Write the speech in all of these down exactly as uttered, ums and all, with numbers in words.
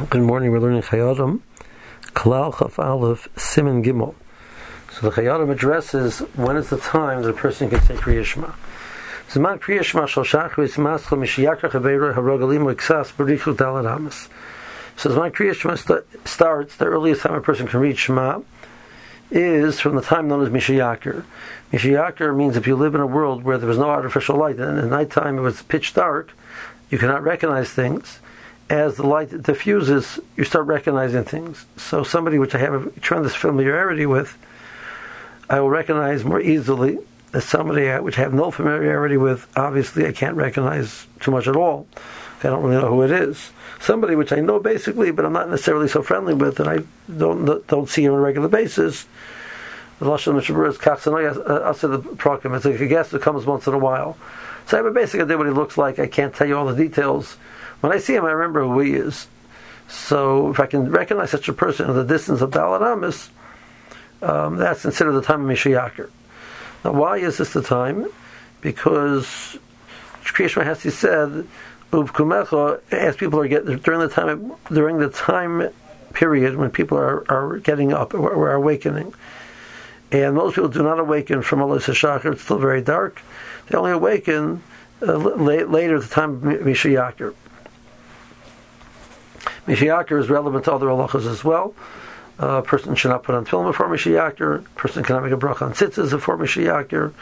Good morning, we're learning Chayyim, Kalal Chaf Aleph, Siman Gimel. So the Chayyim addresses when is the time that a person can say Kriya Shema. Zman Kriya Shema shal shachris maschal mishiyakar chaveiro harogalim u'ksas b'richut dalad hamas. So Zman Kriya Shema st- starts, the earliest time a person can read Shema is from the time known as Mishiyakar. Mishiyakar means if you live in a world where there was no artificial light, and at nighttime it was pitch dark, you cannot recognize things. As the light diffuses, you start recognizing things. So somebody which I have a tremendous familiarity with, I will recognize more easily as somebody which I have no familiarity with. Obviously, I can't recognize too much at all. I don't really know who it is. Somebody which I know basically, but I'm not necessarily so friendly with, and I don't don't see him on a regular basis. The Lashon Mishabur is Kachsanoi Asa the Prokim. It's like a guest who comes once in a while. So I have a basic idea what he looks like. I can't tell you all the details. When I see him, I remember who he is. So if I can recognize such a person at the distance of Dalad Amis, um, that's considered the time of Mishiyakar. Now, why is this the time? Because Kriya Shema has to be said, Uvkumecha, as people are getting during the time during the time period when people are, are getting up or, or are awakening. And most people do not awaken from Alos HaShachar, it's still very dark. They only awaken uh, la- later at the time of Mishiyakar. Mishiyakar is relevant to other halachas as well. Uh, a person should not put on tefillin before Mishiyakar. A person cannot make a bracha on tzitzis before Mishiyakar.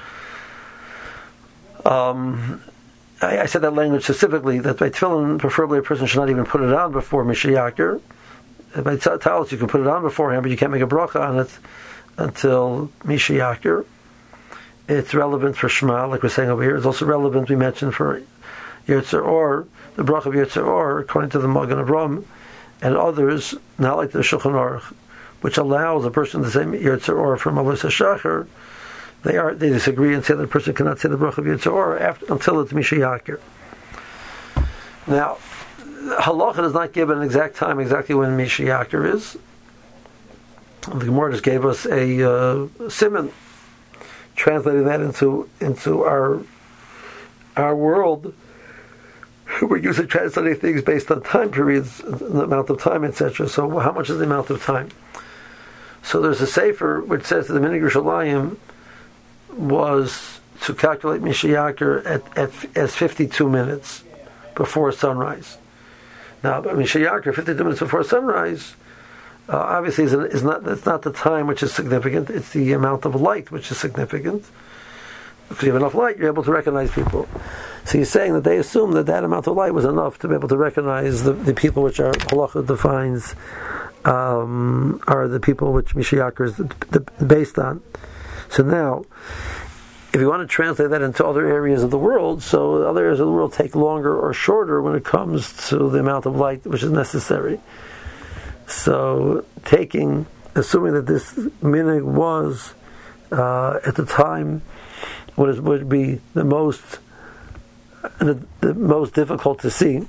Um, I, I said that language specifically, that by tefillin, preferably a person should not even put it on before Mishiyakar. By talis, you can put it on beforehand, but you can't make a bracha on it until Mishiyakar. It's relevant for Shema, like we're saying over here. It's also relevant, we mentioned, for Yetzer Or, the bracha of Yetzer Or, according to the Magen Avraham, and others, not like the Shulchan Aruch, which allows a person to say Yetzer Or from Alos HaShachar. They are they disagree and say that a person cannot say the bracha of Yetzer Or after, until it's Mishiyakar. Now, halacha does not give an exact time exactly when Mishiyakar is. The Gemara just gave us a uh, siman, translating that into into our our world. We're usually translating things based on time periods, the amount of time, et cetera. So, how much is the amount of time? So, there's a sefer which says that the Minhag Yerushalayim was to calculate Mishiyakar at, at as fifty-two minutes before sunrise. Now, Mishiyakar, fifty-two minutes before sunrise, uh, obviously is, is not. It's not the time which is significant. It's the amount of light which is significant. If you have enough light, you're able to recognize people. So he's saying that they assume that that amount of light was enough to be able to recognize the, the people which our halacha defines um, are the people which Mishiyakar is the, the, based on. So now, if you want to translate that into other areas of the world, so other areas of the world take longer or shorter when it comes to the amount of light which is necessary. So taking, assuming that this minhag was uh, at the time what is, would be the most the, the most difficult to see,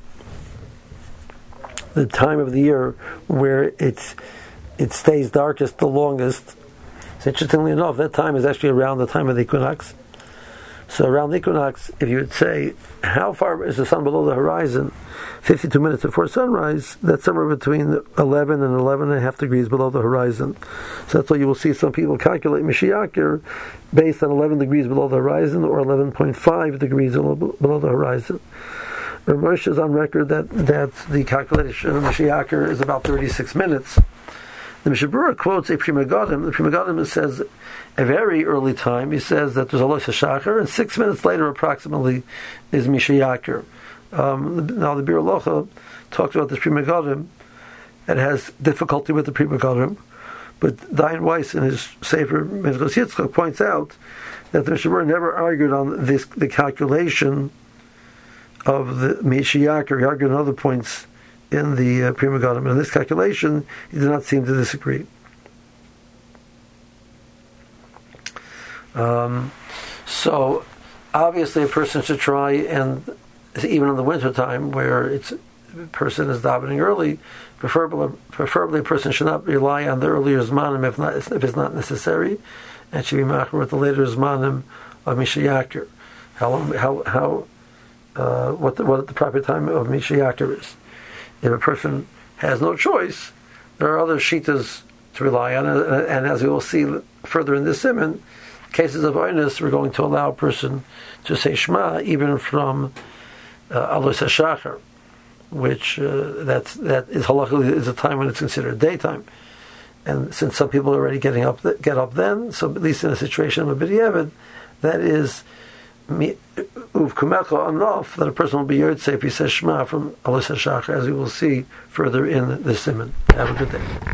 the time of the year where it it stays darkest the longest. So interestingly enough, that time is actually around the time of the equinox. So around the equinox, if you would say, how far is the sun below the horizon? fifty-two minutes before sunrise, that's somewhere between eleven and eleven and a half degrees below the horizon. So that's why you will see some people calculate Mishiyakar based on eleven degrees below the horizon or eleven point five degrees below the horizon. Rav Moshe is on record that, that the calculation of Mishiyakar is about thirty-six minutes. The Mishabura quotes a Pri Megadim. The Pri Megadim says a very early time. He says that there's Alos HaShachar, and six minutes later, approximately, is Mishiyakar. Um, now the Bir Halacha talks about this Pri Megadim. It has difficulty with the Pri Megadim, but Dayan Weiss in his Sefer Mezgos Yitzchak points out that the Mishabura never argued on this the calculation of the Mishiyakar. He argued on other points in the uh, Pri Megadim. And in this calculation, he did not seem to disagree. Um, so, obviously, a person should try, and even in the winter time, where it's a person is davening early, preferably, preferably a person should not rely on the earlier zmanim if not if it's not necessary, and should be machmer with the later zmanim of Mishiyakar. How long? How how? Uh, what the, what the proper time of Mishiyakar is. if a person has no choice, there are other shitas to rely on, and, and as we will see further in this simon, cases of oinus, we're going to allow a person to say Shema even from uh, Alois HaShachar, which uh, that's, that is halachically is a time when it's considered daytime. And since some people are already getting up, get up then, so at least in a situation of a b'diavad, that is uvkumecha enough that a person will be yotze if he says Shema from Alois HaShachar, as we will see further in the simon. Have a good day.